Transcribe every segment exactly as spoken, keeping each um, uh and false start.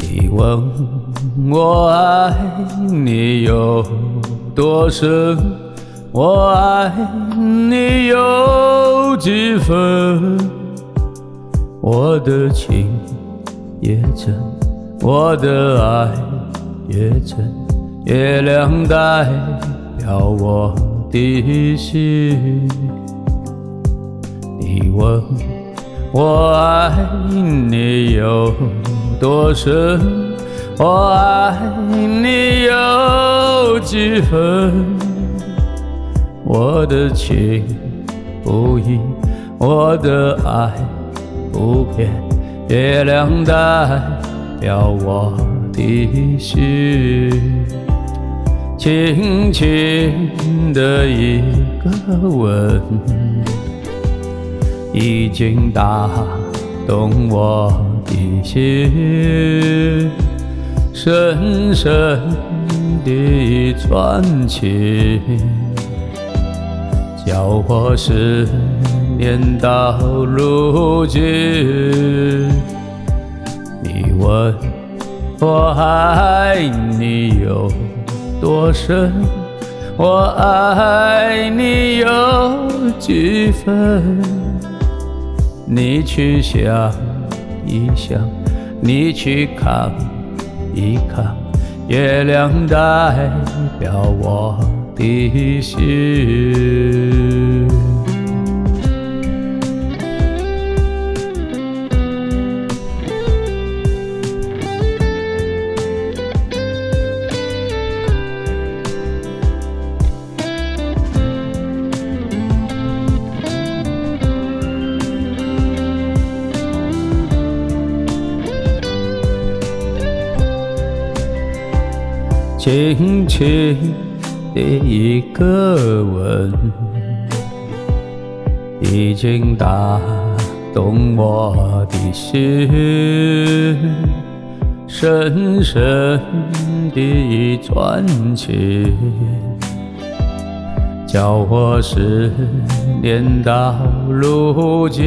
你问我爱你有多深，我爱你有几分？我的情也真，我的爱也真，月亮代表我的心。你问我爱你有多深，我爱你有几分？我的情不移，我的爱不变，月亮代表我的心。轻轻的一个吻，已经打动我的心，深深的传情，叫我思念到如今。你问我爱你有多深，我爱你有几分？你去想一想，你去看一看，月亮代表我的心。轻轻的一个吻，已经打动我的心，深深的传情，叫我思念到如今。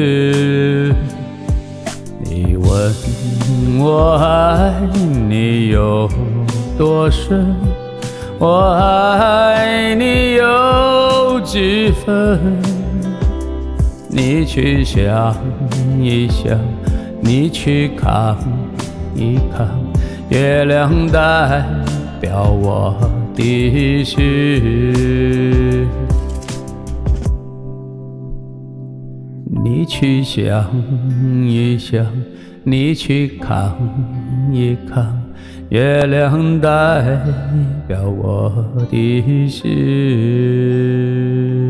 你问我爱你有多深，我爱你有几分？你去想一想，你去看一看，月亮代表我的心。你去想一想，你去看一看，月亮代表我的心。